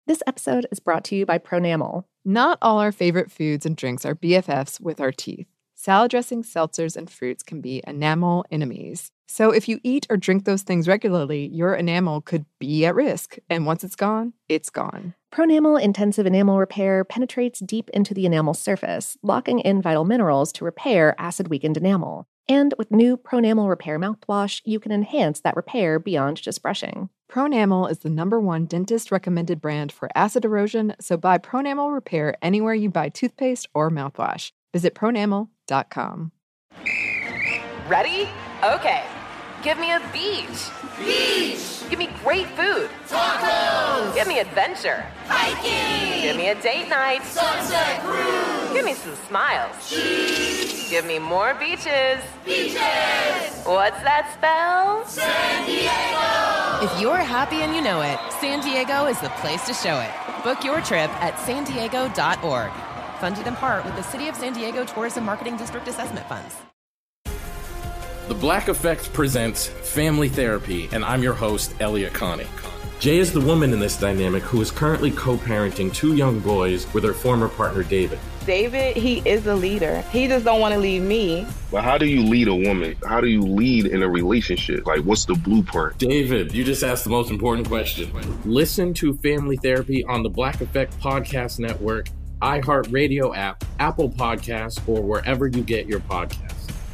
This episode is brought to you by Pronamel. Not all our favorite foods and drinks are BFFs with our teeth. Salad dressings, seltzers, and fruits can be enamel enemies. So if you eat or drink those things regularly, your enamel could be at risk. And once it's gone, it's gone. Pronamel Intensive Enamel Repair penetrates deep into the enamel surface, locking in vital minerals to repair acid-weakened enamel. And with new Pronamel Repair mouthwash, you can enhance that repair beyond just brushing. Pronamel is the #1 dentist-recommended brand for acid erosion, so buy Pronamel Repair anywhere you buy toothpaste or mouthwash. Visit pronamel.com. Ready? Okay. Give me a beach. Beach! Give me great food. Tacos! Give me adventure. Hiking! Give me a date night. Sunset cruise! Give me some smiles. Cheese! Give me more beaches. Beaches! What's that spell? San Diego! If you're happy and you know it, San Diego is the place to show it. Book your trip at sandiego.org. Funded in part with the City of San Diego Tourism Marketing District Assessment Funds. The Black Effect presents Family Therapy, and I'm your host, Elliot Connie. Jay is the woman in this dynamic who is currently co-parenting 2 young boys with her former partner, David. David, he is a leader. He just don't want to leave me. But how do you lead a woman? How do you lead in a relationship? Like, what's the blueprint? David, you just asked the most important question. Listen to Family Therapy on the Black Effect Podcast Network, iHeartRadio app, Apple Podcasts, or wherever you get your podcasts.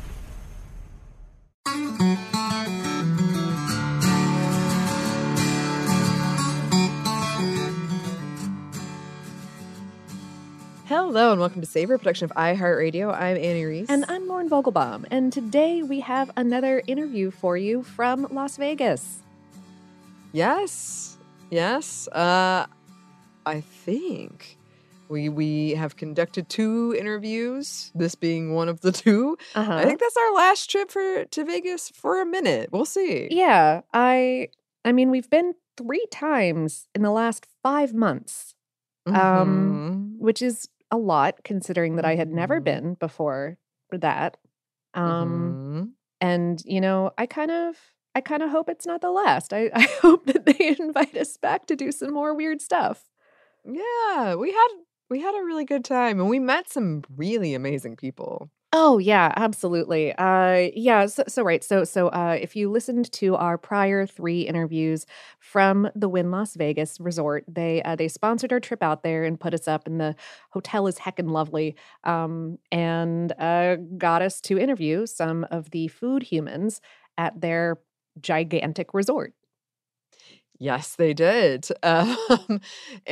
Hello and welcome to Savor, a production of iHeartRadio. I'm Annie Reese. And I'm Lauren Vogelbaum, and today we have another interview for you from Las Vegas. Yes. I think we have conducted 2 interviews, this being one of the 2. I think that's our last trip to Vegas for a minute. We'll see. Yeah, I mean, we've been 3 times in the last 5 months, which is a lot considering that I had never been before that. And you know, I kind of hope it's not the last. I hope that they invite us back to do some more weird stuff. Yeah, we had a really good time, and we met some really amazing people. Oh yeah, absolutely. So right. So if you listened to our prior 3 interviews from the Wynn Las Vegas Resort, they sponsored our trip out there and put us up, and the hotel is heckin' lovely. And got us to interview some of the food humans at their gigantic resort. Yes, they did. It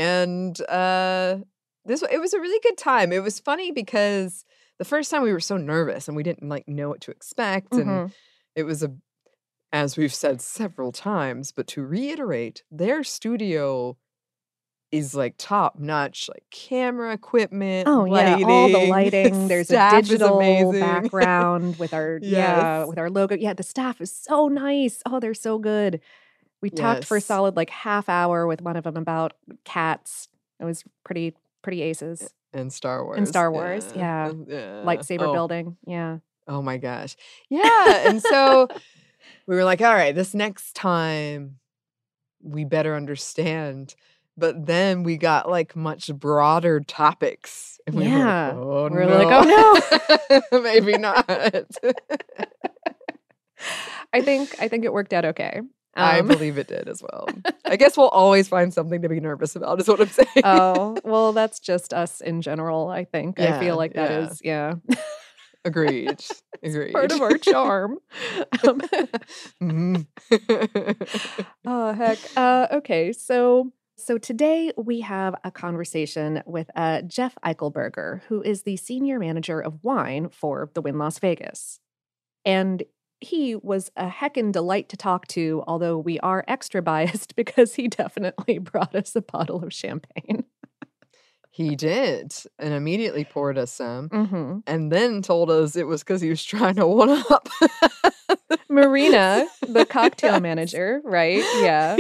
was a really good time. It was funny because the first time we were so nervous and we didn't know what to expect. And it was as we've said several times, but to reiterate, their studio is top notch, camera equipment. Lighting, all the lighting. There's a digital background with our with our logo. Yeah, the staff is so nice. Oh, they're so good. We talked for a solid half hour with one of them about cats. It was pretty aces. And Star Wars. Yeah. Lightsaber building, yeah. Oh my gosh. Yeah, and so we were like, all right, this next time we better understand. But then we got much broader topics. And we were like, oh no. Maybe not. I think it worked out okay. I believe it did as well. I guess we'll always find something to be nervous about, is what I'm saying. Oh, well, that's just us in general, I think. I feel like that is, Agreed. Part of our charm. Oh, heck. Okay, so today we have a conversation with Jeff Eichelberger, who is the senior manager of wine for the Wynn Las Vegas. And he was a heckin' delight to talk to, although we are extra biased because he definitely brought us a bottle of champagne. He did, and immediately poured us some, and then told us it was because he was trying to one-up Marina, the cocktail manager, right? Yeah.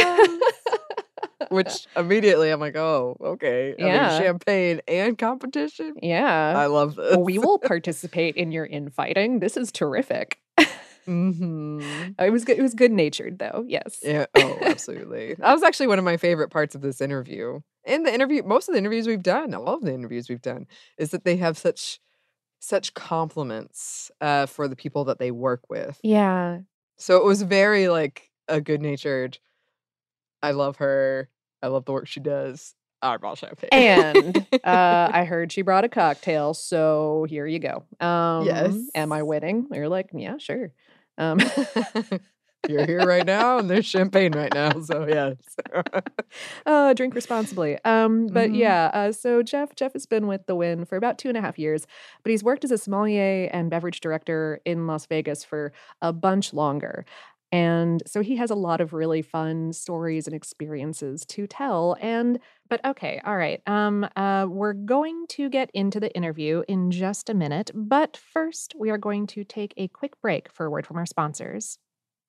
Which immediately I'm like, oh, okay. I mean, champagne and competition? Yeah. I love this. We will participate in your infighting. This is terrific. Mm-hmm. It was good. It was good natured, though. Yes. Yeah. Oh, absolutely. That was actually one of my favorite parts of this interview. In the interview, most of the interviews we've done, all of the interviews we've done, is that they have such compliments for the people that they work with. Yeah. So it was very like a good natured. I love her. I love the work she does. I brought champagne. And I heard she brought a cocktail, so here you go. Yes. Am I winning? You're like, yeah, sure. You're here right now, and there's champagne right now. So yes. Drink responsibly. But yeah, so Jeff has been with the Wynn for about 2.5 years, but he's worked as a sommelier and beverage director in Las Vegas for a bunch longer. And so he has a lot of really fun stories and experiences to tell. But okay, all right. We're going to get into the interview in just a minute. But first, we are going to take a quick break for a word from our sponsors.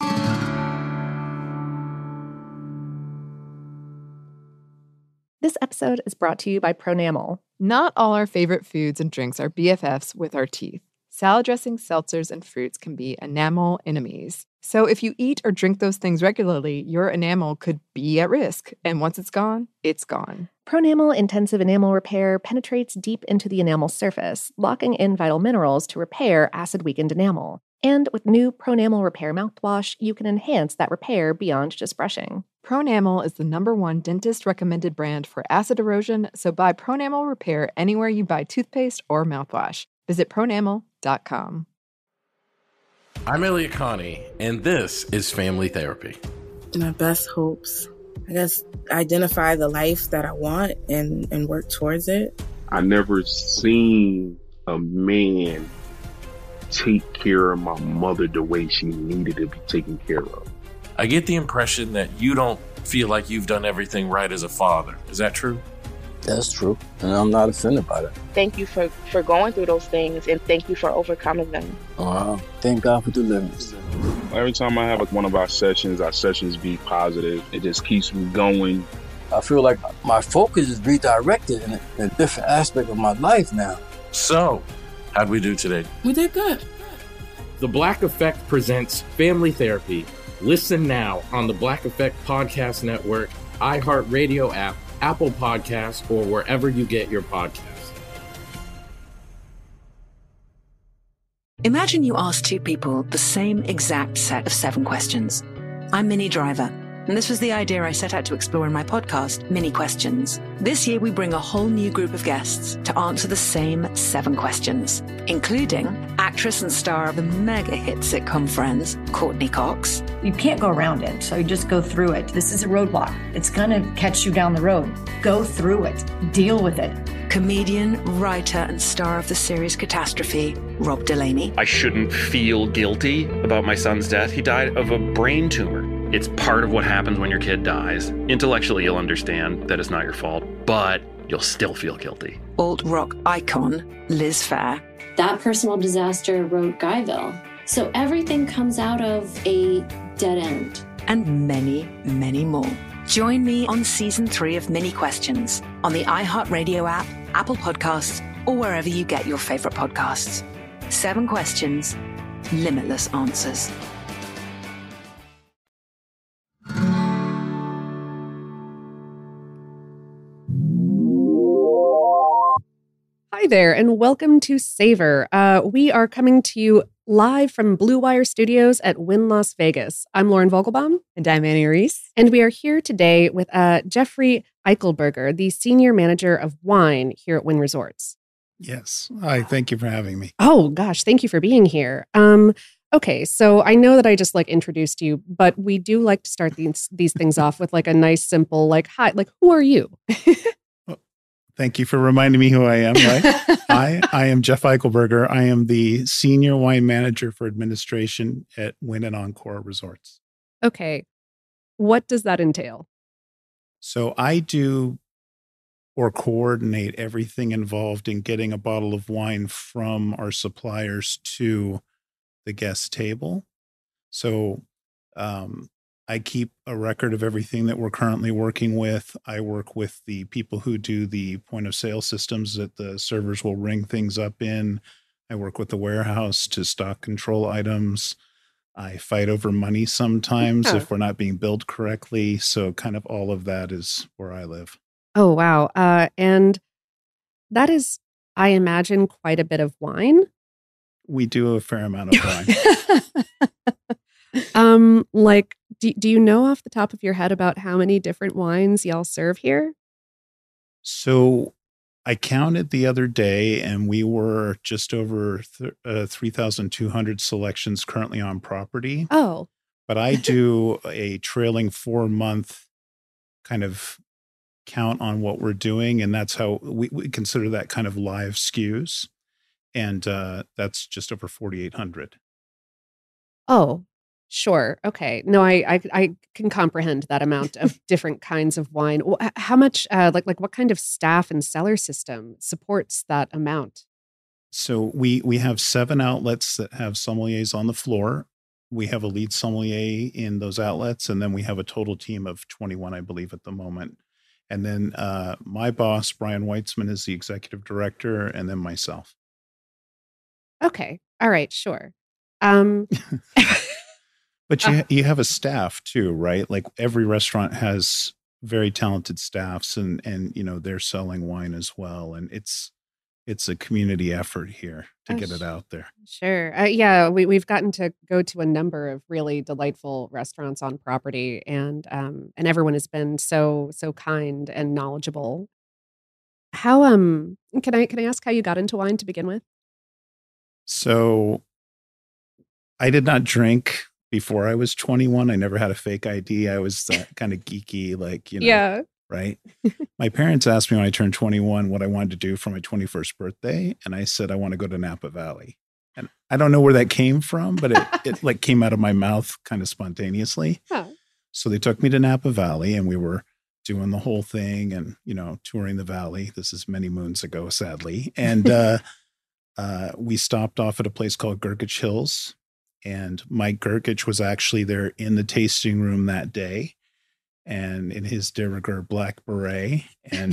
This episode is brought to you by Pronamel. Not all our favorite foods and drinks are BFFs with our teeth. Salad dressings, seltzers, and fruits can be enamel enemies. So if you eat or drink those things regularly, your enamel could be at risk. And once it's gone, it's gone. Pronamel Intensive Enamel Repair penetrates deep into the enamel surface, locking in vital minerals to repair acid-weakened enamel. And with new Pronamel Repair mouthwash, you can enhance that repair beyond just brushing. Pronamel is the #1 dentist-recommended brand for acid erosion, so buy Pronamel Repair anywhere you buy toothpaste or mouthwash. Visit pronamel.com. I'm Elliot Connie, and this is Family Therapy. My best hopes, I guess, identify the life that I want and work towards it. I never seen a man take care of my mother the way she needed to be taken care of. I get the impression that you don't feel like you've done everything right as a father. Is that true? That's true, and I'm not offended by that. Thank you for going through those things, and thank you for overcoming them. Wow. Thank God for deliverance. Every time I have one of our sessions be positive. It just keeps me going. I feel like my focus is redirected in a different aspect of my life now. So, how'd we do today? We did good. The Black Effect presents Family Therapy. Listen now on the Black Effect Podcast Network, iHeartRadio app, Apple Podcasts, or wherever you get your podcasts. Imagine you ask two people the same exact set of 7 questions. I'm Minnie Driver, and this was the idea I set out to explore in my podcast, Mini Questions. This year, we bring a whole new group of guests to answer the same 7 questions, including actress and star of the mega-hit sitcom Friends, Courtney Cox. You can't go around it, so you just go through it. This is a roadblock. It's going to catch you down the road. Go through it. Deal with it. Comedian, writer, and star of the series Catastrophe, Rob Delaney. I shouldn't feel guilty about my son's death. He died of a brain tumor. It's part of what happens when your kid dies. Intellectually, you'll understand that it's not your fault, but you'll still feel guilty. Alt-rock icon, Liz Phair. That personal disaster wrote Guyville. So everything comes out of a dead end. And many, many more. Join me on Season 3 of Mini Questions on the iHeartRadio app, Apple Podcasts, or wherever you get your favorite podcasts. 7 questions, limitless answers. Hi there, and welcome to Savor. We are coming to you live from Blue Wire Studios at Wynn Las Vegas. I'm Lauren Vogelbaum. And I'm Annie Reese. And we are here today with Jeffrey Eichelberger, the Senior Manager of Wine here at Wynn Resorts. Yes. Hi, thank you for having me. Oh, gosh, thank you for being here. Okay, so I know that I just introduced you, but we do like to start these things off with a nice, simple, hi, who are you? Thank you for reminding me who I am, right? I am Jeff Eichelberger. I am the Senior Wine Manager for Administration at Wynn and Encore Resorts. Okay. What does that entail? So I do or coordinate everything involved in getting a bottle of wine from our suppliers to the guest table. So I keep a record of everything that we're currently working with. I work with the people who do the point of sale systems that the servers will ring things up in. I work with the warehouse to stock control items. I fight over money sometimes if we're not being billed correctly. So kind of all of that is where I live. Oh, wow. And that is, I imagine, quite a bit of wine. We do a fair amount of wine. Like, do you know off the top of your head about how many different wines y'all serve here? So I counted the other day, and we were just over 3,200 selections currently on property. Oh. But I do a trailing 4-month kind of count on what we're doing, and that's how we consider that kind of live SKUs. And that's just over 4,800. Oh, sure. Okay. No, I can comprehend that amount of different kinds of wine. How much, like what kind of staff and cellar system supports that amount? So we have 7 outlets that have sommeliers on the floor. We have a lead sommelier in those outlets, and then we have a total team of 21, I believe, at the moment. And then my boss, Brian Weitzman, is the executive director, and then myself. Okay. All right. Sure. But you have a staff too, right? Like every restaurant has very talented staffs, and they're selling wine as well. And it's a community effort here to get it out there. Sure. Yeah, we've gotten to go to a number of really delightful restaurants on property, and everyone has been so kind and knowledgeable. How can I ask how you got into wine to begin with? So I did not drink before I was 21. I never had a fake ID. I was kind of geeky, like, yeah. Right. My parents asked me when I turned 21 what I wanted to do for my 21st birthday. And I said, I want to go to Napa Valley. And I don't know where that came from, but it like came out of my mouth kind of spontaneously. Huh. So they took me to Napa Valley, and we were doing the whole thing and, touring the valley. This is many moons ago, sadly. And we stopped off at a place called Gergich Hills. And Mike Gergich was actually there in the tasting room that day, and in his de rigueur black beret. And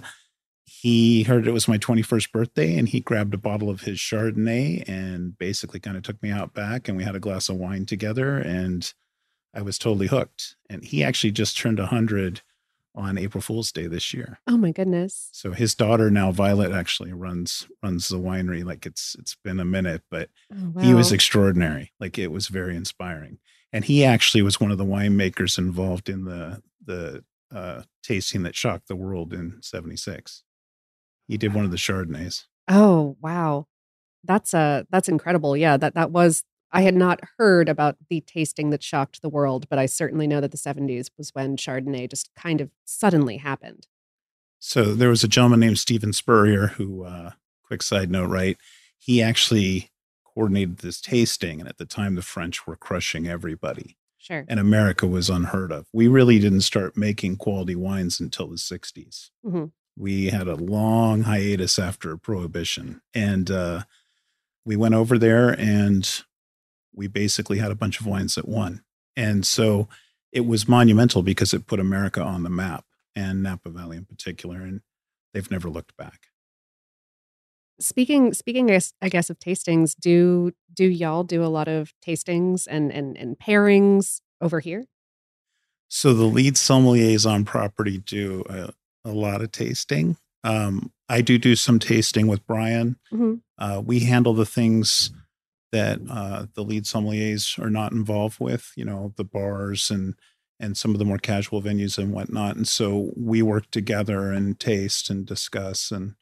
he heard it was my 21st birthday, and he grabbed a bottle of his Chardonnay and basically kind of took me out back, and we had a glass of wine together, and I was totally hooked. And he actually just turned 100 on April Fool's Day this year. Oh my goodness. So his daughter now, Violet, actually runs the winery. Like it's been a minute, but He was extraordinary. Like it was very inspiring. And he actually was one of the winemakers involved in the tasting that shocked the world in 76. He did one of the Chardonnays. Oh, wow. That's incredible. Yeah, that was, I had not heard about the tasting that shocked the world, but I certainly know that the 70s was when Chardonnay just kind of suddenly happened. So there was a gentleman named Stephen Spurrier who, quick side note, right? He actually coordinated this tasting. And at the time, the French were crushing everybody. Sure. And America was unheard of. We really didn't start making quality wines until the 60s. Mm-hmm. We had a long hiatus after Prohibition. And we went over there, and we basically had a bunch of wines that won. And so it was monumental because it put America on the map, and Napa Valley in particular, and they've never looked back. Speaking, I guess, of tastings, do y'all do a lot of tastings and pairings over here? So the lead sommeliers on property do a lot of tasting. I do some tasting with Brian. Mm-hmm. We handle the things that the lead sommeliers are not involved with, the bars and some of the more casual venues and whatnot. And so we work together and taste and discuss. And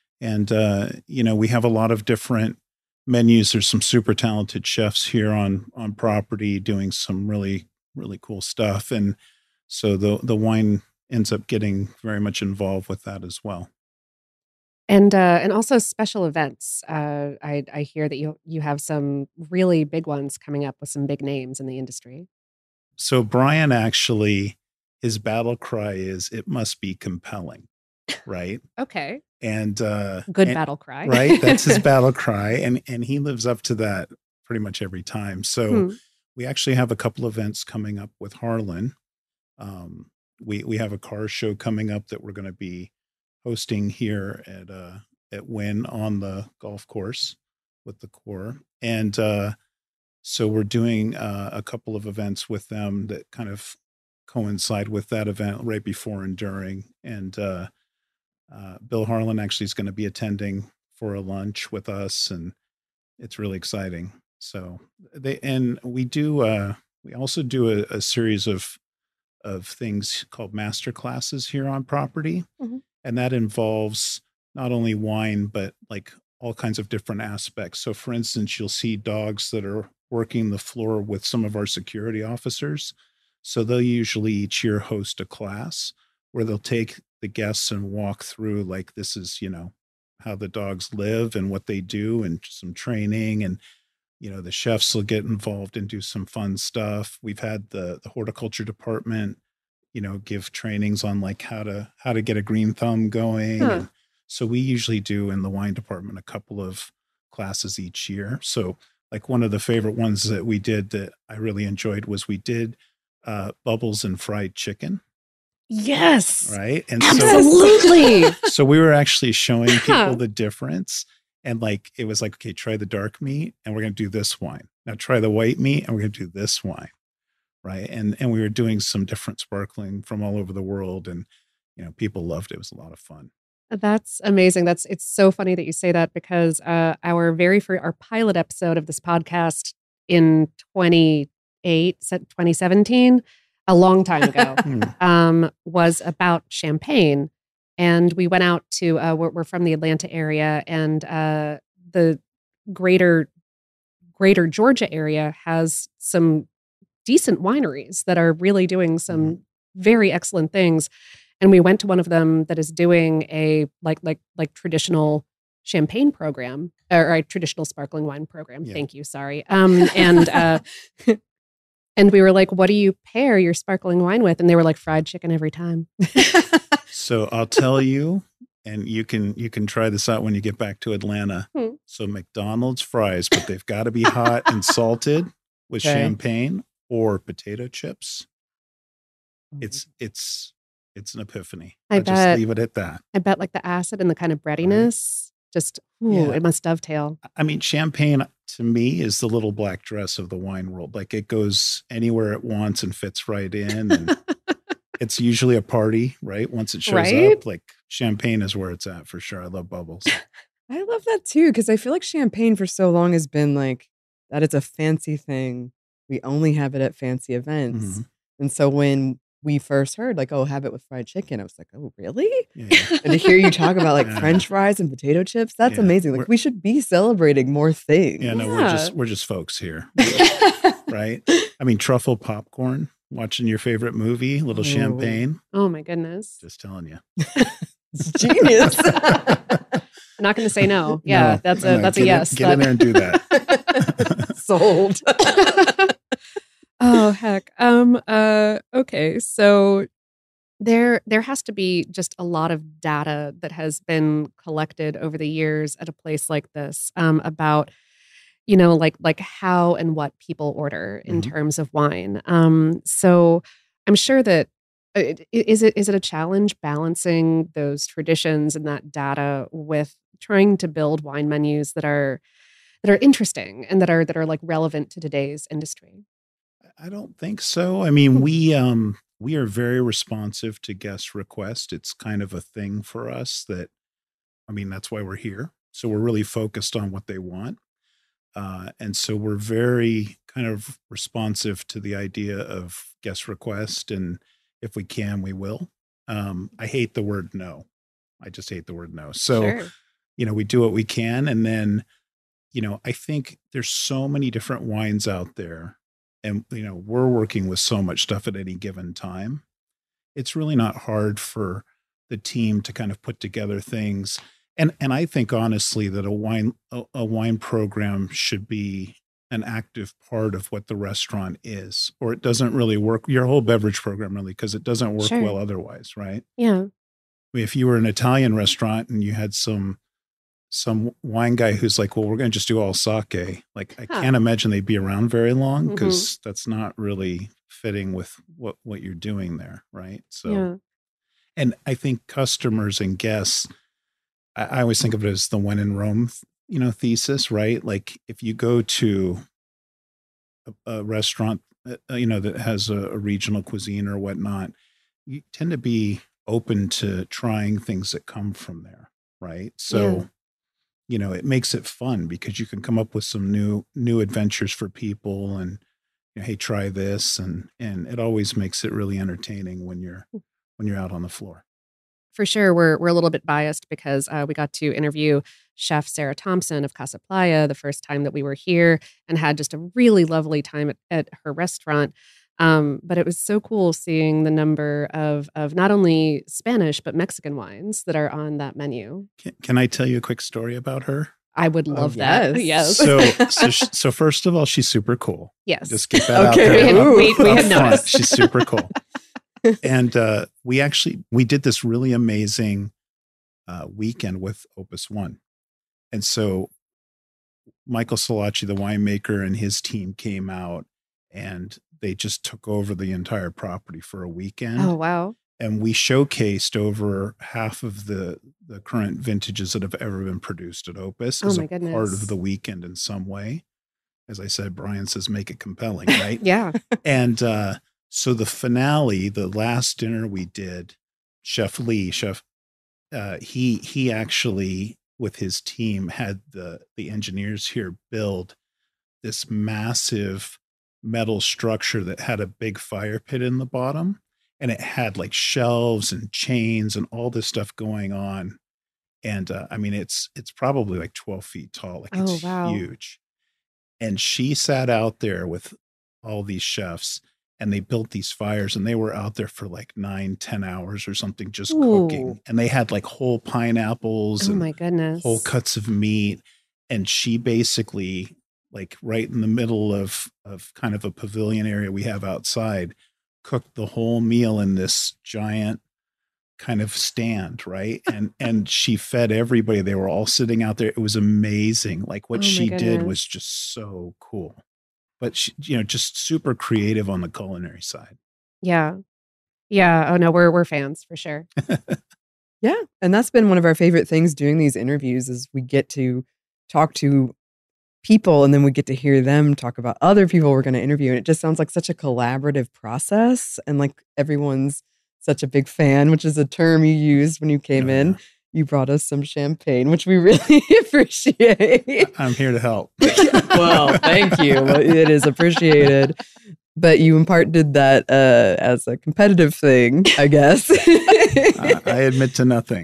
we have a lot of different menus. There's some super talented chefs here on property doing some really, really cool stuff. And so the wine ends up getting very much involved with that as well. And also special events. I hear that you have some really big ones coming up with some big names in the industry. So Brian actually, his battle cry is, "It must be compelling," right? Okay. And good battle cry, right? That's his battle cry, and he lives up to that pretty much every time. So we actually have a couple events coming up with Harlan. We have a car show coming up that we're going to be hosting here at Wynn on the golf course with the Core. And So we're doing a couple of events with them that kind of coincide with that event right before and during. And Bill Harlan actually is going to be attending for a lunch with us, and it's really exciting. So we also do a series of things called master classes here on property. Mm-hmm. And that involves not only wine, but like all kinds of different aspects. So for instance, you'll see dogs that are working the floor with some of our security officers. So they'll usually each year host a class where they'll take the guests and walk through, like, this is, how the dogs live and what they do, and some training. And, the chefs will get involved and do some fun stuff. We've had the horticulture department, give trainings on like how to get a green thumb going. Huh. And so we usually do in the wine department a couple of classes each year. So like one of the favorite ones that we did that I really enjoyed was we did bubbles and fried chicken. Yes. Right. And absolutely. So we were actually showing people the difference. And like, it was like, okay, try the dark meat and we're going to do this wine. Now try the white meat and we're going to do this wine. Right. And we were doing some different sparkling from all over the world. And, people loved it. It was a lot of fun. That's amazing. It's so funny that you say that, because our pilot episode of this podcast in 2017, a long time ago, was about champagne. And we went out to, we're from the Atlanta area, and the greater Georgia area has some decent wineries that are really doing some very excellent things. And we went to one of them that is doing a like traditional champagne program, or a traditional sparkling wine program. Yeah. Thank you. Sorry. And we were like, what do you pair your sparkling wine with? And they were like, fried chicken every time. So I'll tell you, and you can try this out when you get back to Atlanta. So McDonald's fries, but they've got to be hot and salted with champagne or potato chips. It's an epiphany. I'll just leave it at that. I bet like the acid and the kind of breadiness, it must dovetail. I mean, champagne to me is the little black dress of the wine world. Like, it goes anywhere it wants and fits right in. And it's usually a party, right? Once it shows up, like champagne is where it's at for sure. I love bubbles. I love that too, because I feel like champagne for so long has been like that. It's a fancy thing. We only have it at fancy events. Mm-hmm. And so when we first heard like, oh, have it with fried chicken, I was like, oh, really? Yeah. And to hear you talk about like French fries and potato chips, that's amazing. Like, we should be celebrating more things. Yeah, no, we're just folks here. Right? I mean, truffle popcorn, watching your favorite movie, a little champagne. Oh my goodness. Just telling you. It's genius. I'm not going to say no. Yeah, that's a yes. Get in there and do that. Sold. Oh, heck. Okay. So there has to be just a lot of data that has been collected over the years at a place like this, about, like how and what people order in terms of wine. So I'm sure that is it a challenge balancing those traditions and that data with trying to build wine menus that are interesting and that are like relevant to today's industry? I don't think so. I mean, we are very responsive to guest requests. It's kind of a thing for us that's why we're here. So we're really focused on what they want. And so we're very kind of responsive to the idea of guest request. And if we can, we will. I hate the word no. I just hate the word no. So, Sure. We do what we can. And then, I think there's so many different wines out there. And, we're working with so much stuff at any given time. It's really not hard for the team to kind of put together things. And I think honestly that a wine program should be an active part of what the restaurant is, or it doesn't really work. Your whole beverage program really, because it doesn't work well otherwise, right? Yeah. I mean, if you were an Italian restaurant and you had some wine guy who's like, well, we're going to just do all sake. Like, I can't imagine they'd be around very long, because that's not really fitting with what you're doing there. Right. So, and I think customers and guests, I always think of it as the when in Rome, thesis, right? Like, if you go to a restaurant, that has a regional cuisine or whatnot, you tend to be open to trying things that come from there, right? So, it makes it fun because you can come up with some new adventures for people, and hey, try this, and it always makes it really entertaining when you're out on the floor. For sure, we're a little bit biased because we got to interview Chef Sarah Thompson of Casa Playa the first time that we were here, and had just a really lovely time at her restaurant. But it was so cool seeing the number of not only Spanish but Mexican wines that are on that menu. Can I tell you a quick story about her? I would love that. Yes. So first of all, she's super cool. Yes. Just get that out there. We had noticed. She's super cool. And we did this really amazing weekend with Opus One. And so Michael Solacci, the winemaker, and his team came out, and they just took over the entire property for a weekend. Oh, wow. And we showcased over half of the current vintages that have ever been produced at Opus as a part of the weekend in some way. As I said, Brian says, make it compelling, right? Yeah. And so the finale, the last dinner we did, Chef Lee, he actually, with his team, had the engineers here build this massive metal structure that had a big fire pit in the bottom. And it had like shelves and chains and all this stuff going on. And it's probably like 12 feet tall. Like it's huge. And she sat out there with all these chefs, and they built these fires, and they were out there for like 9-10 hours or something, just cooking. And they had like whole pineapples and whole cuts of meat. And she basically, like right in the middle of kind of a pavilion area we have outside, cooked the whole meal in this giant kind of stand, right? And she fed everybody. They were all sitting out there. It was amazing. Like what she did was just so cool. But she, just super creative on the culinary side. Yeah. Yeah. Oh no, we're fans for sure. Yeah. And that's been one of our favorite things doing these interviews is we get to talk to people, and then we get to hear them talk about other people we're going to interview. And it just sounds like such a collaborative process. And like everyone's such a big fan, which is a term you used when you came in. You brought us some champagne, which we really appreciate. I'm here to help. Well, thank you. It is appreciated. But you in part did that as a competitive thing, I guess. I admit to nothing.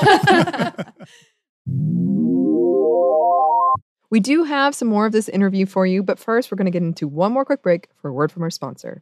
We do have some more of this interview for you, but first we're going to get into one more quick break for a word from our sponsor.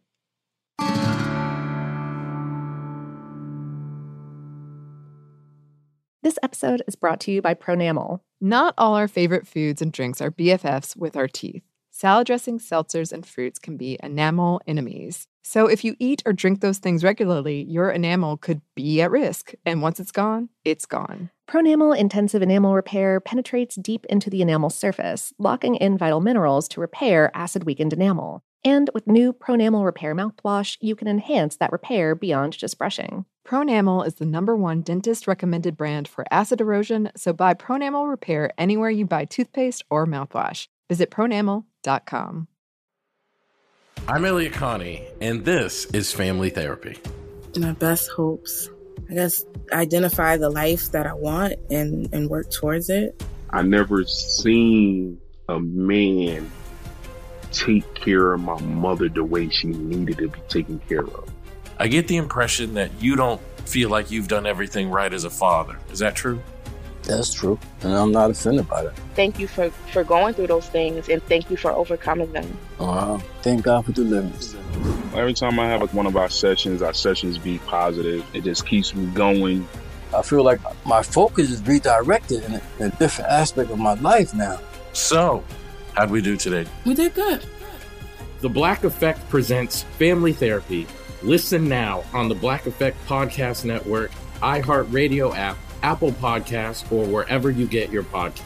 This episode is brought to you by Pronamel. Not all our favorite foods and drinks are BFFs with our teeth. Salad dressings, seltzers, and fruits can be enamel enemies. So if you eat or drink those things regularly, your enamel could be at risk. And once it's gone, it's gone. Pronamel Intensive Enamel Repair penetrates deep into the enamel surface, locking in vital minerals to repair acid-weakened enamel. And with new Pronamel Repair mouthwash, you can enhance that repair beyond just brushing. Pronamel is the #1 dentist-recommended brand for acid erosion, so buy Pronamel Repair anywhere you buy toothpaste or mouthwash. Visit pronamel.com. I'm Elliot Connie, and this is Family Therapy. My best hopes, I guess, identify the life that I want and work towards it. I never seen a man take care of my mother the way she needed to be taken care of. I get the impression that you don't feel like you've done everything right as a father. Is that true? That's true, and I'm not offended by that. Thank you for going through those things, and thank you for overcoming them. Thank God for deliverance. Every time I have one of our sessions be positive. It just keeps me going. I feel like my focus is redirected in a different aspect of my life now. So, how'd we do today? We did good. The Black Effect presents Family Therapy. Listen now on the Black Effect Podcast Network, iHeartRadio app, Apple Podcasts, or wherever you get your podcasts.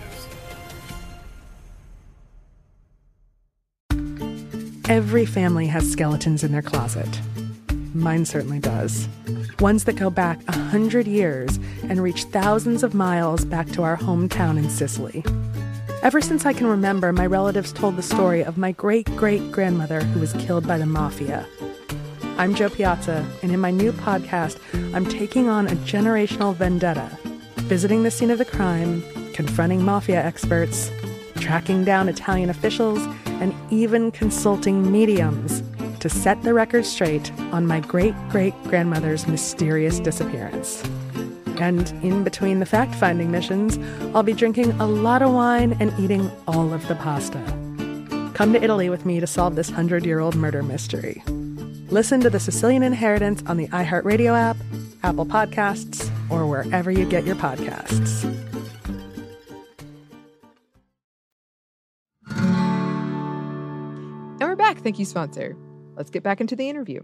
Every family has skeletons in their closet. Mine certainly does. Ones that go back 100 years and reach thousands of miles back to our hometown in Sicily. Ever since I can remember, my relatives told the story of my great-great-grandmother who was killed by the mafia. I'm Jo Piazza, and in my new podcast, I'm taking on a generational vendetta, visiting the scene of the crime, confronting mafia experts, tracking down Italian officials, and even consulting mediums to set the record straight on my great-great-grandmother's mysterious disappearance. And in between the fact-finding missions, I'll be drinking a lot of wine and eating all of the pasta. Come to Italy with me to solve this 100-year-old murder mystery. Listen to The Sicilian Inheritance on the iHeartRadio app, Apple Podcasts, or wherever you get your podcasts. And we're back. Thank you, sponsor. Let's get back into the interview.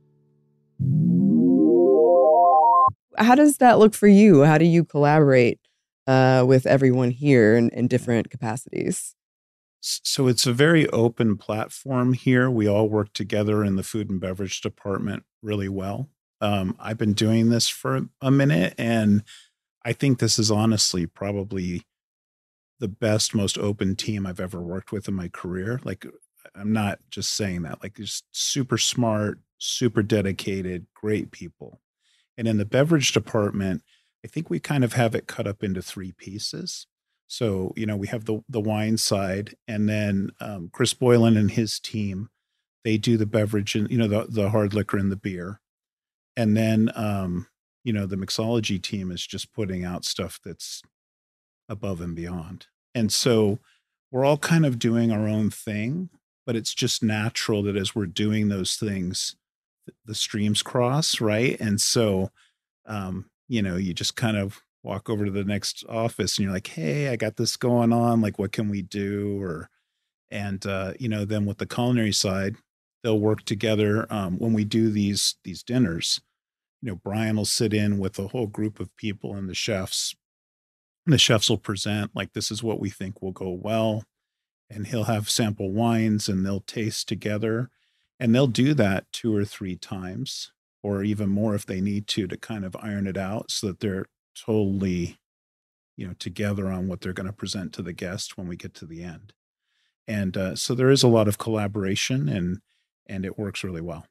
How does that look for you? How do you collaborate with everyone here in different capacities? So it's a very open platform here. We all work together in the food and beverage department really well. I've been doing this for a minute, and I think this is honestly probably the best, most open team I've ever worked with in my career. Like, I'm not just saying that, like, just super smart, super dedicated, great people. And in the beverage department, I think we kind of have it cut up into three pieces. So, we have the wine side, and then Chris Boylan and his team, they do the beverage and, the hard liquor and the beer. And then, the mixology team is just putting out stuff that's above and beyond. And so we're all kind of doing our own thing, but it's just natural that as we're doing those things, the streams cross, right? And so, you just kind of walk over to the next office and you're like, hey, I got this going on. Like, what can we do? And then with the culinary side, they'll work together. When we do these dinners, Brian will sit in with a whole group of people and the chefs will present, like, this is what we think will go well. And he'll have sample wines and they'll taste together. And they'll do that 2 or 3 times, or even more if they need to kind of iron it out so that they're totally, together on what they're going to present to the guest when we get to the end. And so there is a lot of collaboration, and it works really well.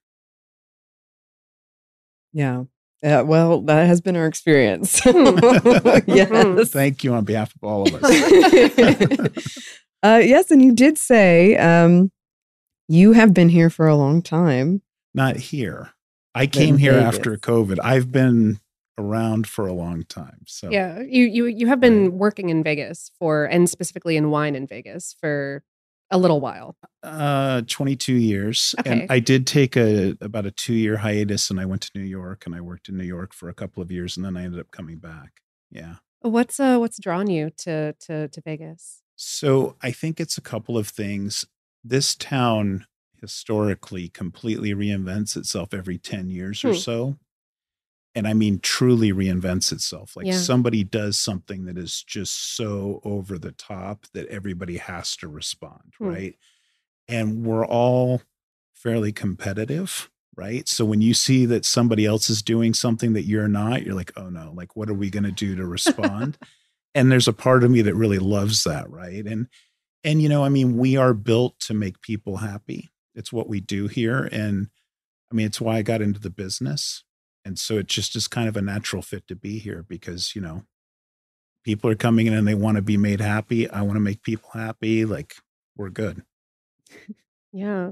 Yeah. Well, that has been our experience. Yes. Thank you on behalf of all of us. Yes, and you did say you have been here for a long time. Not here. I came here after COVID. I've been around for a long time. So yeah, you have been working in Vegas and specifically in wine in Vegas for a little while. 22 years. Okay. And I did take about a 2-year hiatus, and I went to New York, and I worked in New York for a couple of years, and then I ended up coming back. Yeah. What's drawn you to Vegas? So I think it's a couple of things. This town historically completely reinvents itself every 10 years or so. And I mean, truly reinvents itself. Like, somebody does something that is just so over the top that everybody has to respond, right? And we're all fairly competitive, right? So when you see that somebody else is doing something that you're not, you're like, oh no, like, what are we going to do to respond? And there's a part of me that really loves that, right? And we are built to make people happy. It's what we do here. And I mean, it's why I got into the business. And so it just is kind of a natural fit to be here because, people are coming in and they want to be made happy. I want to make people happy. Like, we're good. Yeah.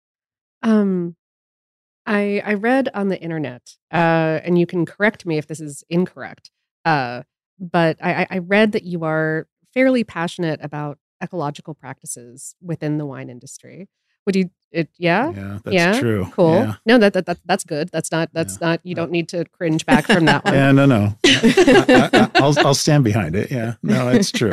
I read on the internet, and you can correct me if this is incorrect, but I read that you are fairly passionate about ecological practices within the wine industry. Would you? Yeah, that's true. Cool. Yeah. No, that's good. That's not. You don't need to cringe back from that one. Yeah, no. I'll stand behind it. Yeah, no, it's true.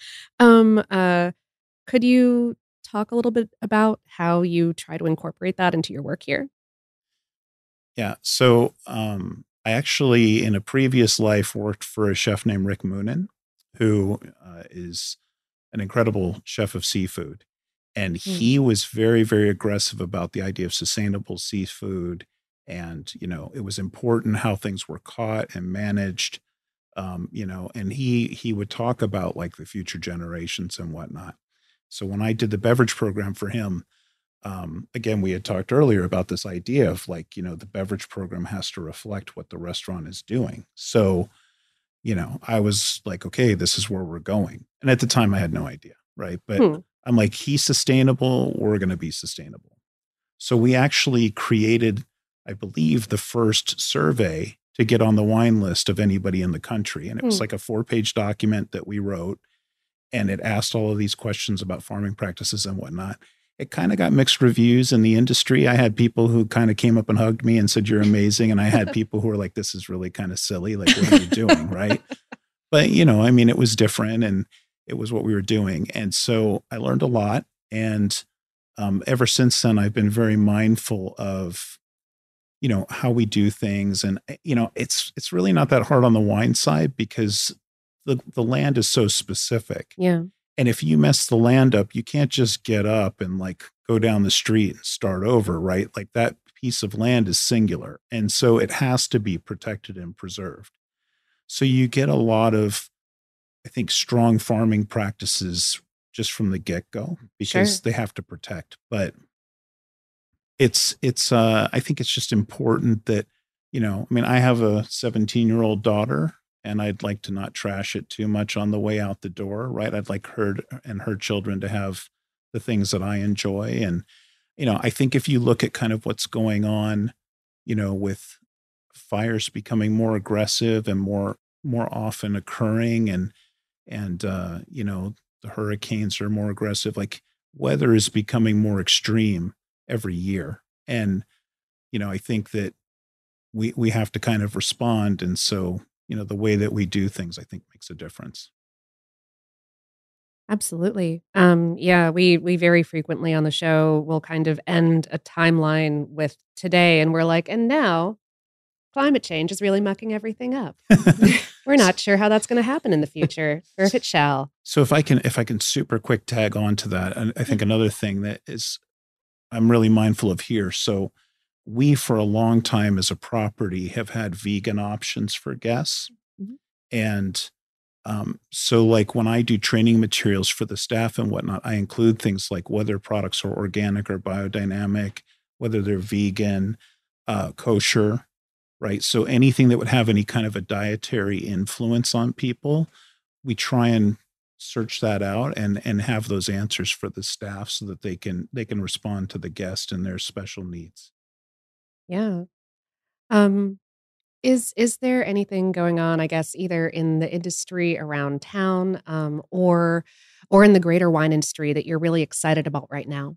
Could you talk a little bit about how you try to incorporate that into your work here? Yeah. So, I actually, in a previous life, worked for a chef named Rick Moonen, who is an incredible chef of seafood. And he was very, very aggressive about the idea of sustainable seafood. And, it was important how things were caught and managed. And he would talk about like the future generations and whatnot. So when I did the beverage program for him, again, we had talked earlier about this idea of like, the beverage program has to reflect what the restaurant is doing. So, I was like, okay, this is where we're going. And at the time I had no idea. Right. But I'm like, he's sustainable. We're going to be sustainable. So we actually created, I believe, the first survey to get on the wine list of anybody in the country. And it was like a 4-page document that we wrote, and it asked all of these questions about farming practices and whatnot. It kind of got mixed reviews in the industry. I had people who kind of came up and hugged me and said, "You're amazing." And I had people who were like, "This is really kind of silly. Like, what are you doing?" Right. But, it was different and it was what we were doing. And so I learned a lot. And ever since then, I've been very mindful of, how we do things. And, it's really not that hard on the wine side because the land is so specific. Yeah. And if you mess the land up, you can't just get up and like go down the street and start over, right? Like that piece of land is singular. And so it has to be protected and preserved. So you get a lot of, I think, strong farming practices just from the get-go because they have to protect. But it's I think it's just important that, I have a 17-year-old daughter, and I'd like to not trash it too much on the way out the door, right? I'd like her and her children to have the things that I enjoy. And, I think if you look at kind of what's going on, with fires becoming more aggressive and more often occurring and the hurricanes are more aggressive, like weather is becoming more extreme every year. And, I think that we have to kind of respond. And so, the way that we do things, I think makes a difference. Absolutely. Yeah, we very frequently on the show will kind of end a timeline with today, and we're like, and now climate change is really mucking everything up. We're not sure how that's going to happen in the future, or if it shall. So if I can super quick tag on to that, and I think another thing that is I'm really mindful of here. So we, for a long time as a property, have had vegan options for guests. Mm-hmm. And so like when I do training materials for the staff and whatnot, I include things like whether products are organic or biodynamic, whether they're vegan, kosher, right? So anything that would have any kind of a dietary influence on people, we try and search that out and have those answers for the staff so that they can respond to the guest and their special needs. Yeah. Is there anything going on, I guess, either in the industry around town, or in the greater wine industry that you're really excited about right now?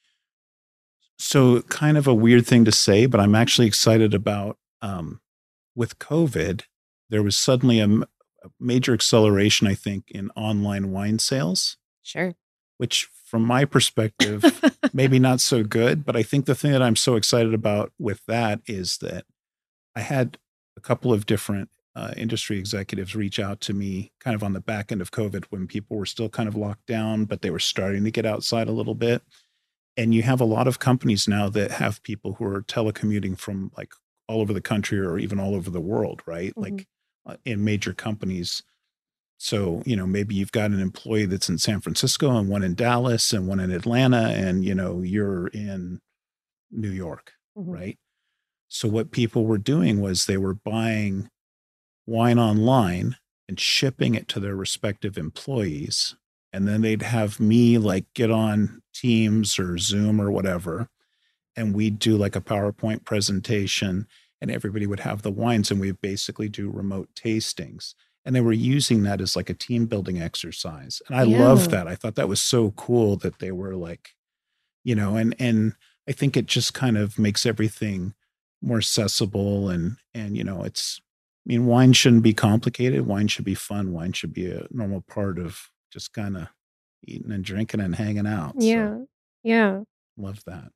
So kind of a weird thing to say, but I'm actually excited about, with COVID, there was suddenly a major acceleration, I think, in online wine sales. Sure. Which from my perspective, maybe not so good. But I think the thing that I'm so excited about with that is that I had a couple of different industry executives reach out to me kind of on the back end of COVID when people were still kind of locked down, but they were starting to get outside a little bit. And you have a lot of companies now that have people who are telecommuting from like all over the country or even all over the world, right? Mm-hmm. Like in major companies. So, maybe you've got an employee that's in San Francisco and one in Dallas and one in Atlanta and, you're in New York, mm-hmm. right? So what people were doing was they were buying wine online and shipping it to their respective employees. And then they'd have me like get on Teams or Zoom or whatever. And we'd do like a PowerPoint presentation and everybody would have the wines and we basically do remote tastings. And they were using that as like a team building exercise. And I loved that. I thought that was so cool that they were like, and I think it just kind of makes everything more accessible and wine shouldn't be complicated. Wine should be fun. Wine should be a normal part of just kind of eating and drinking and hanging out. Yeah. So, yeah. Love that.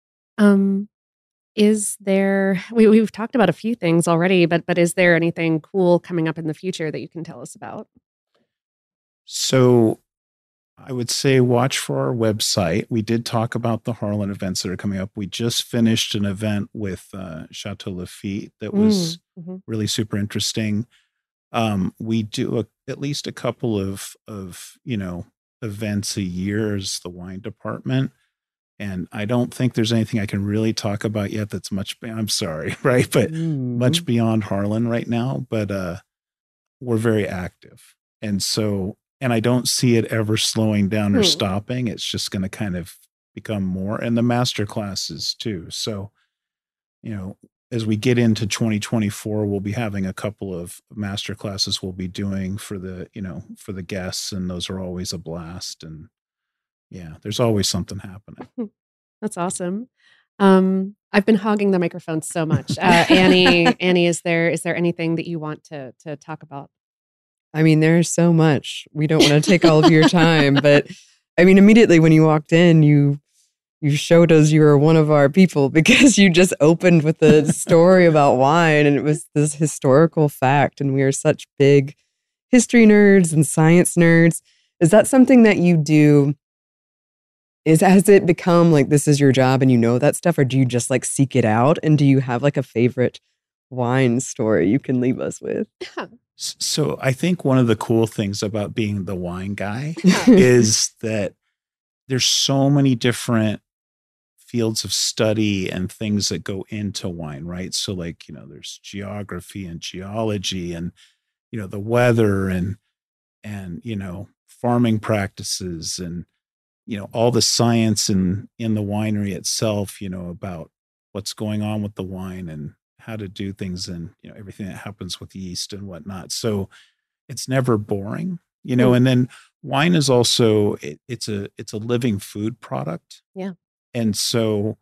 Is there, we've talked about a few things already, but is there anything cool coming up in the future that you can tell us about? So I would say watch for our website. We did talk about the Harlan events that are coming up. We just finished an event with Chateau Lafite that was really super interesting. We do at least a couple of events a year as the wine department. And I don't think there's anything I can really talk about yet that's I'm sorry, right? But much beyond Harlan right now. But we're very active. And I don't see it ever slowing down or stopping. It's just going to kind of become more. And the master classes too. So, as we get into 2024, we'll be having a couple of master classes we'll be doing for the guests. And those are always a blast. And yeah, there's always something happening. That's awesome. I've been hogging the microphone so much. Annie, is there anything that you want to talk about? I mean, there's so much. We don't want to take all of your time, but I mean, immediately when you walked in, you showed us you were one of our people because you just opened with a story about wine, and it was this historical fact, and we are such big history nerds and science nerds. Is that something that you do? Has it become like this is your job and you know that stuff, or do you just like seek it out? And do you have like a favorite wine story you can leave us with? So I think one of the cool things about being the wine guy is that there's so many different fields of study and things that go into wine, right? So like, there's geography and geology and, the weather and farming practices and, all the science in the winery itself, about what's going on with the wine and how to do things and, everything that happens with yeast and whatnot. So it's never boring, and then wine is also, it's a living food product. Yeah. And so,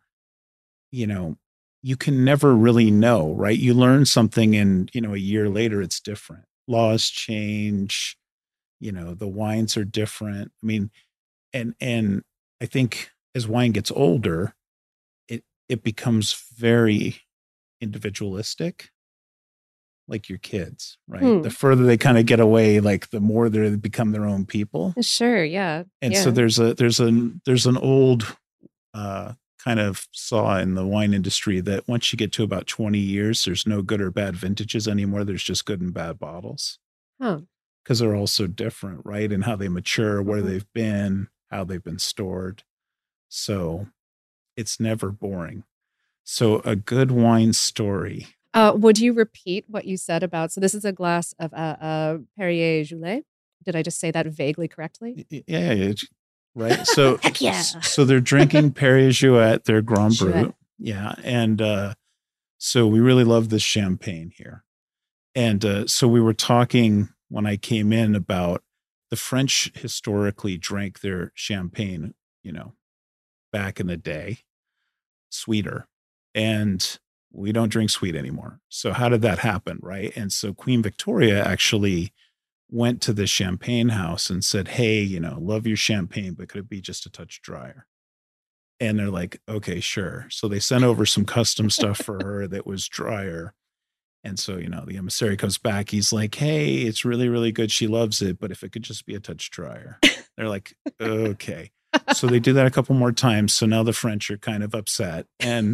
you can never really know, right? You learn something and, a year later it's different. Laws change, the wines are different. I mean, and I think as wine gets older, it becomes very individualistic, like your kids, right? The further they kind of get away, like the more they become their own people. Sure, yeah. And so there's an old kind of saw in the wine industry that once you get to about 20 years, there's no good or bad vintages anymore. There's just good and bad bottles. Huh. Because they're all so different, right? And how they mature, where they've been, how they've been stored. So it's never boring. So a good wine story. Would you repeat what you said about, so this is a glass of Perrier-Jouët. Did I just say that vaguely correctly? Yeah, right. So, Heck yeah. So they're drinking Perrier-Jouët, their Grand Brut. Yeah. And so we really love this champagne here. And so we were talking when I came in about the French historically drank their champagne, back in the day, sweeter. And we don't drink sweet anymore. So how did that happen, right? And so Queen Victoria actually went to the champagne house and said, hey, love your champagne, but could it be just a touch drier? And they're like, okay, sure. So they sent over some custom stuff for her that was drier. And so, the emissary comes back. He's like, hey, it's really, really good. She loves it. But if it could just be a touch drier. They're like, okay. So they do that a couple more times. So now the French are kind of upset. And,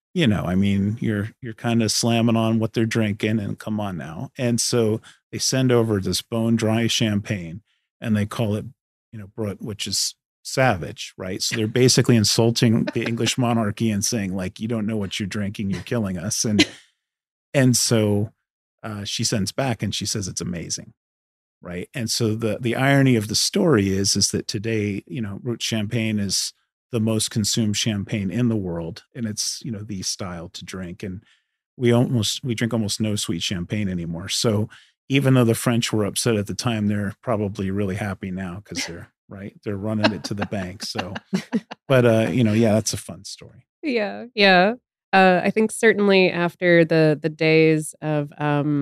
you're kind of slamming on what they're drinking and come on now. And so they send over this bone dry champagne and they call it, Brut, which is savage, right? So they're basically insulting the English monarchy and saying like, you don't know what you're drinking. You're killing us. And so she sends back and she says it's amazing, right? And so the irony of the story is that today, Brut champagne is the most consumed champagne in the world, and it's the style to drink. And we drink almost no sweet champagne anymore. So even though the French were upset at the time, they're probably really happy now because they're running it to the bank. So, but that's a fun story. Yeah. I think certainly after the days of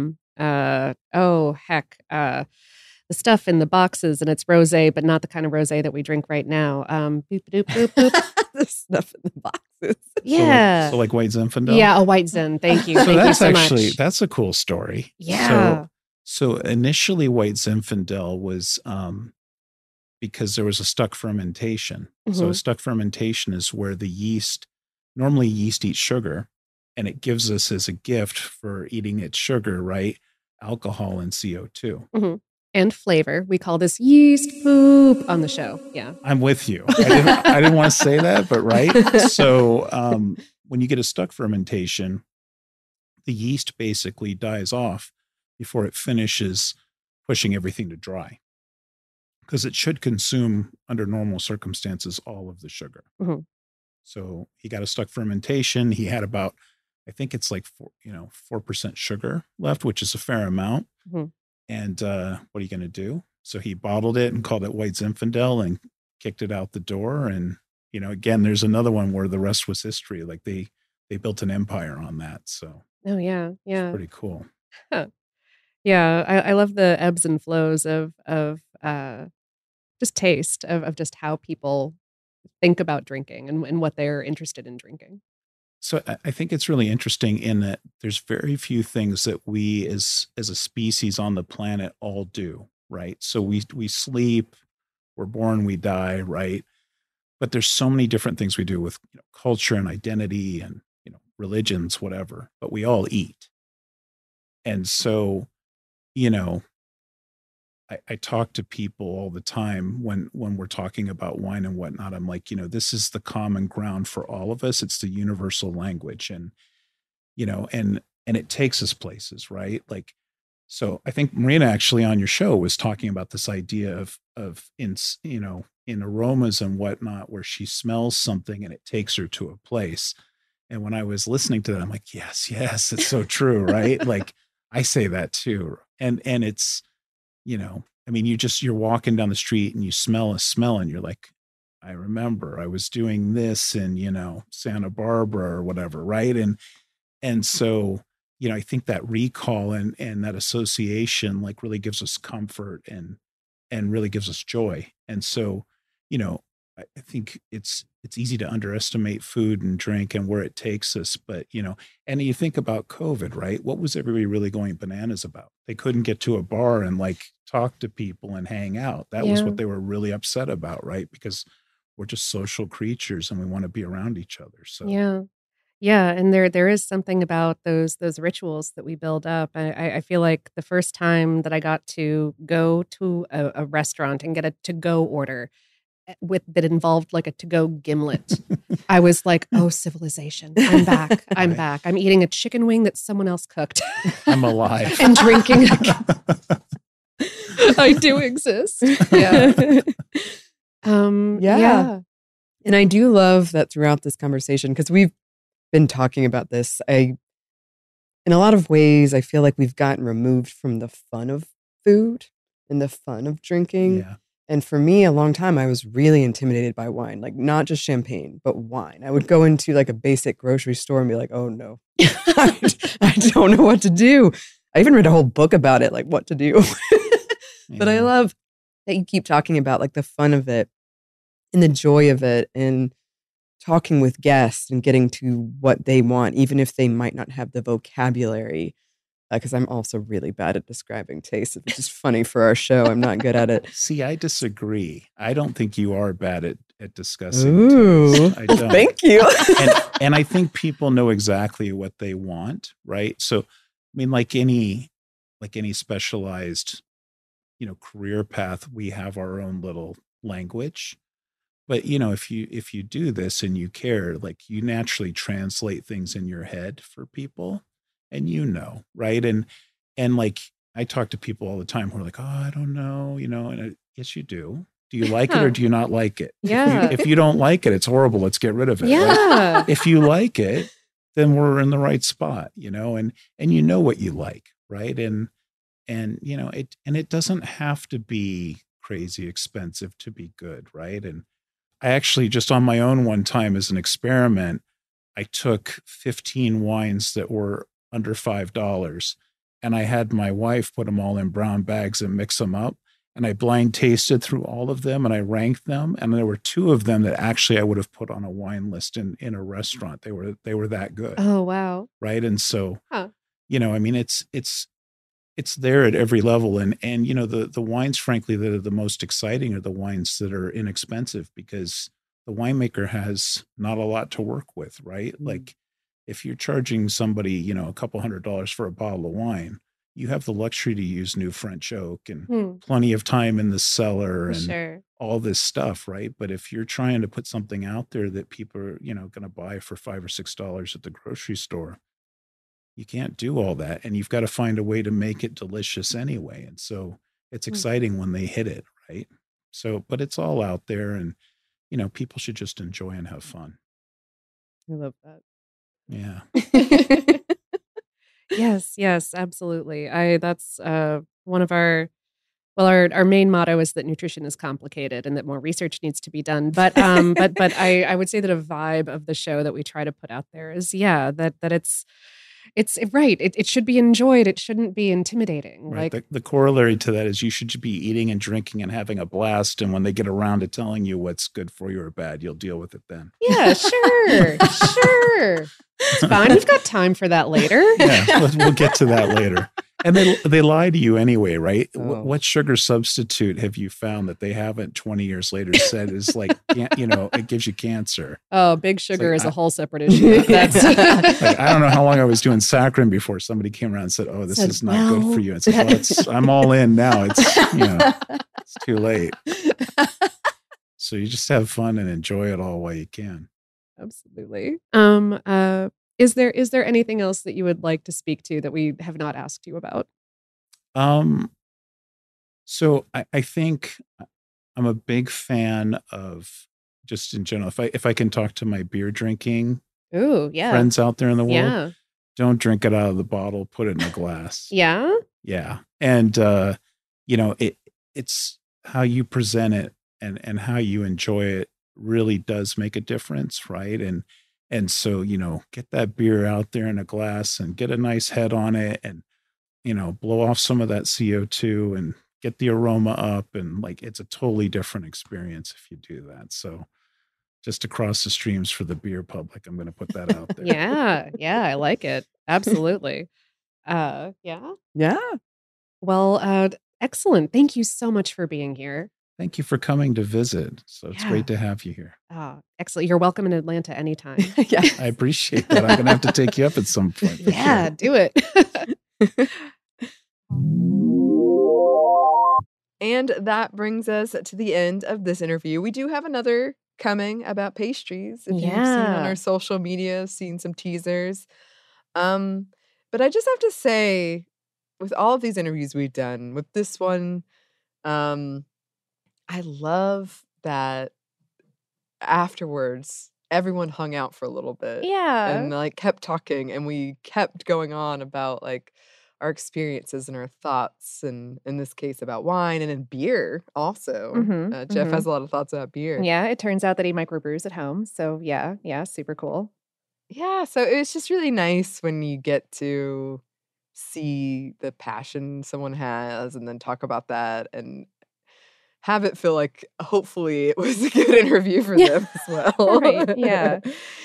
the stuff in the boxes and it's rosé, but not the kind of rosé that we drink right now. Boop, boop, boop, boop. The stuff in the boxes. Yeah. So like White Zinfandel. Yeah, a White Zin. Thank you. Thank you so much. That's a cool story. Yeah. So initially White Zinfandel was because there was a stuck fermentation. Mm-hmm. So a stuck fermentation is where normally yeast eats sugar, and it gives us as a gift for eating its sugar, right? alcohol and CO2. Mm-hmm. And flavor. We call this yeast poop on the show. Yeah. I'm with you. I didn't want to say that, but right. So when you get a stuck fermentation, the yeast basically dies off before it finishes pushing everything to dry, because it should consume, under normal circumstances, all of the sugar. Mm-hmm. So he got a stuck fermentation. He had about, I think it's like 4% sugar left, which is a fair amount. Mm-hmm. And what are you going to do? So he bottled it and called it White Zinfandel and kicked it out the door. And, again, there's another one where the rest was history. Like they built an empire on that. So oh yeah. Yeah. It's pretty cool. Huh. Yeah. I love the ebbs and flows of just taste of just how people think about drinking and what they're interested in drinking. So I think it's really interesting in that there's very few things that we as a species on the planet all do, right? So we sleep, we're born, we die, right? But there's so many different things we do with culture and identity and religions, whatever, but we all eat. And so, I talk to people all the time when we're talking about wine and whatnot. I'm like, this is the common ground for all of us. It's the universal language, and it takes us places, right? Like, so I think Marina actually on your show was talking about this idea of in aromas and whatnot, where she smells something and it takes her to a place. And when I was listening to that, I'm like, yes, it's so true, right? Like I say that too. And it's, you're walking down the street and you smell a smell and you're like, I remember I was doing this in, Santa Barbara or whatever. Right. And so, I think that recall and that association like really gives us comfort and really gives us joy. And so, I think it's easy to underestimate food and drink and where it takes us. But, and you think about COVID, right? What was everybody really going bananas about? They couldn't get to a bar and like talk to people and hang out. That was what they were really upset about, right? Because we're just social creatures and we want to be around each other. So yeah. And there is something about those rituals that we build up. I feel like the first time that I got to go to a restaurant and get a to-go order that involved like a to-go gimlet, I was like, oh, civilization. I'm back. I'm back. I'm eating a chicken wing that someone else cooked. I'm alive. And drinking. I do exist. Yeah. Yeah. And I do love that throughout this conversation, because we've been talking about this, in a lot of ways, I feel like we've gotten removed from the fun of food and the fun of drinking. Yeah. And for me, a long time, I was really intimidated by wine, like not just champagne, but wine. I would go into like a basic grocery store and be like, oh no, I don't know what to do. I even read a whole book about it, like what to do. But I love that you keep talking about like the fun of it and the joy of it and talking with guests and getting to what they want, even if they might not have the vocabulary. Because I'm also really bad at describing taste, which is funny for our show. I'm not good at it. See, I disagree. I don't think you are bad at discussing Ooh, taste. I don't. Thank you. and I think people know exactly what they want, right? So, I mean, like any specialized, career path, we have our own little language. But if you do this and you care, like you naturally translate things in your head for people. And right? And like I talk to people all the time who are like, oh, I don't know, and yes, you do. Do you like it or do you not like it? Yeah. If you don't like it, it's horrible. Let's get rid of it. Yeah. Right? If you like it, then we're in the right spot, and you know what you like, right? And it doesn't have to be crazy expensive to be good, right? And I actually just on my own one time as an experiment, I took 15 wines that were under $5. And I had my wife put them all in brown bags and mix them up. And I blind tasted through all of them and I ranked them. And there were 2 of them that actually I would have put on a wine list in a restaurant. They were that good. Oh, wow. Right. And so, it's there at every level. And the wines, frankly, that are the most exciting are the wines that are inexpensive because the winemaker has not a lot to work with, right? Like, if you're charging somebody, a couple $100 for a bottle of wine, you have the luxury to use new French oak and plenty of time in the cellar and all this stuff, right? But if you're trying to put something out there that people are, going to buy for $5 or $6 at the grocery store, you can't do all that. And you've got to find a way to make it delicious anyway. And so it's exciting when they hit it, right? So, but it's all out there, and, people should just enjoy and have fun. I love that. Yeah. Yes, absolutely. That's one of our main motto is that nutrition is complicated and that more research needs to be done. But I would say that a vibe of the show that we try to put out there is that it's right. It should be enjoyed. It shouldn't be intimidating. Right. Like the corollary to that is you should be eating and drinking and having a blast. And when they get around to telling you what's good for you or bad, you'll deal with it then. Yeah, sure. It's fine. We've got time for that later. Yeah, we'll get to that later. And they lie to you anyway, right? Oh. What sugar substitute have you found that they haven't 20 years later said is like, it gives you cancer? Oh, big sugar is a whole separate issue. That's I don't know how long I was doing saccharin before somebody came around and said, "Oh, this is not good for you." And said, I'm all in now. It's it's too late. So you just have fun and enjoy it all while you can. Absolutely. Is there anything else that you would like to speak to that we have not asked you about? So I think I'm a big fan of, just in general, if I can talk to my beer drinking friends out there in the world, don't drink it out of the bottle, put it in a glass. Yeah. And it's how you present it and how you enjoy it really does make a difference, right? And so, get that beer out there in a glass and get a nice head on it and, blow off some of that CO2 and get the aroma up. And it's a totally different experience if you do that. So just across the streams for the beer public, I'm going to put that out there. Yeah. I like it. Absolutely. Yeah. Well, excellent. Thank you so much for being here. Thank you for coming to visit. So it's great to have you here. Oh, excellent. You're welcome in Atlanta anytime. Yeah. I appreciate that. I'm going to have to take you up at some point. Yeah, do it. And that brings us to the end of this interview. We do have another coming about pastries. If you've seen on our social media, seen some teasers. But I just have to say, with all of these interviews we've done, with this one, I love that afterwards, everyone hung out for a little bit. Yeah. And kept talking, and we kept going on about our experiences and our thoughts, and in this case about wine and in beer also. Jeff has a lot of thoughts about beer. Yeah, it turns out that he microbrews at home. So yeah, super cool. Yeah, so it's just really nice when you get to see the passion someone has and then talk about that and have it feel like hopefully it was a good interview for them as well. Right. Yeah.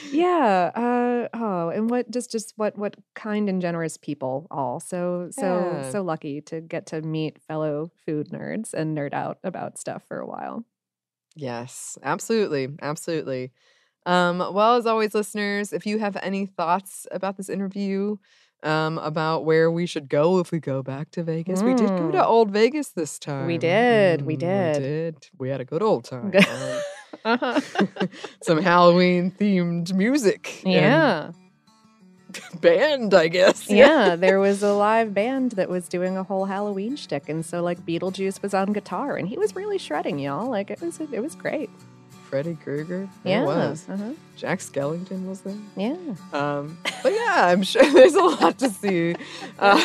And what kind and generous people all. So lucky to get to meet fellow food nerds and nerd out about stuff for a while. Yes, absolutely. Well, as always, listeners, if you have any thoughts about this interview, about where we should go if we go back to Vegas. We did go to Old Vegas this time. We did. We had a good old time. Some Halloween-themed music. Yeah. Band, I guess. Yeah, there was a live band that was doing a whole Halloween shtick, and so Beetlejuice was on guitar, and he was really shredding, y'all. It was great. Freddy Krueger. Yeah. It was. Jack Skellington was there. Yeah. But yeah, I'm sure there's a lot to see. Or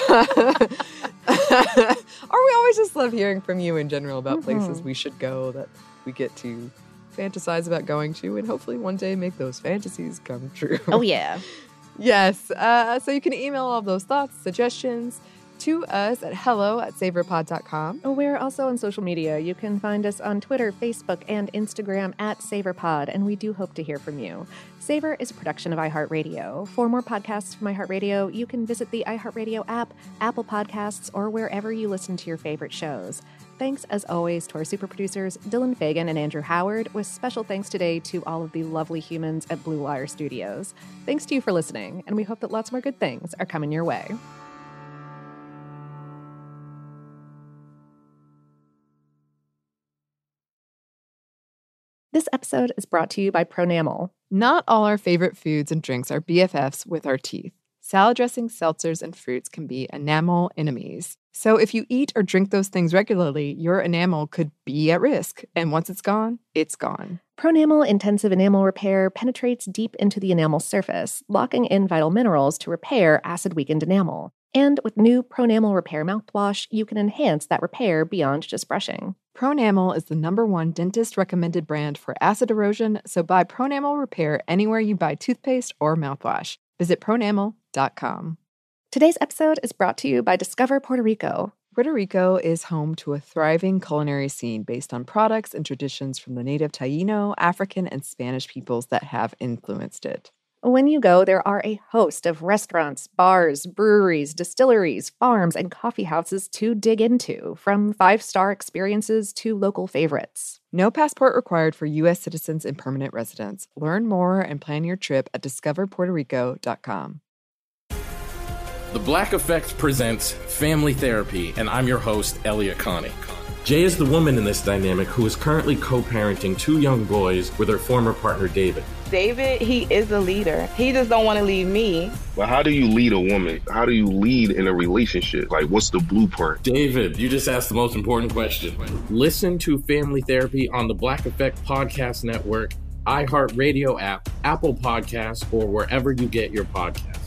we always just love hearing from you in general about places we should go that we get to fantasize about going to, and hopefully one day make those fantasies come true. Oh, yeah. Yes. So you can email all of those thoughts, suggestions to us at hello@savorpod.com. We're also on social media. You can find us on Twitter, Facebook, and Instagram @SavorPod, and we do hope to hear from you. Savor is a production of iHeartRadio. For more podcasts from iHeartRadio, you can visit the iHeartRadio app, Apple Podcasts, or wherever you listen to your favorite shows. Thanks, as always, to our super producers, Dylan Fagan and Andrew Howard, with special thanks today to all of the lovely humans at Blue Wire Studios. Thanks to you for listening, and we hope that lots more good things are coming your way. This episode is brought to you by Pronamel. Not all our favorite foods and drinks are BFFs with our teeth. Salad dressings, seltzers, and fruits can be enamel enemies. So if you eat or drink those things regularly, your enamel could be at risk. And once it's gone, it's gone. Pronamel Intensive Enamel Repair penetrates deep into the enamel surface, locking in vital minerals to repair acid-weakened enamel. And with new Pronamel Repair mouthwash, you can enhance that repair beyond just brushing. Pronamel is the #1 dentist-recommended brand for acid erosion, so buy Pronamel Repair anywhere you buy toothpaste or mouthwash. Visit pronamel.com. Today's episode is brought to you by Discover Puerto Rico. Puerto Rico is home to a thriving culinary scene based on products and traditions from the native Taíno, African, and Spanish peoples that have influenced it. When you go, there are a host of restaurants, bars, breweries, distilleries, farms, and coffee houses to dig into, from 5-star experiences to local favorites. No passport required for U.S. citizens and permanent residents. Learn more and plan your trip at discoverpuertorico.com. The Black Effect presents Family Therapy, and I'm your host, Elliot Connie. Jay is the woman in this dynamic who is currently co-parenting 2 young boys with her former partner, David. David, he is a leader. He just don't want to leave me. But how do you lead a woman? How do you lead in a relationship? Like, what's the blueprint? David, you just asked the most important question. Listen to Family Therapy on the Black Effect Podcast Network, iHeartRadio app, Apple Podcasts, or wherever you get your podcasts.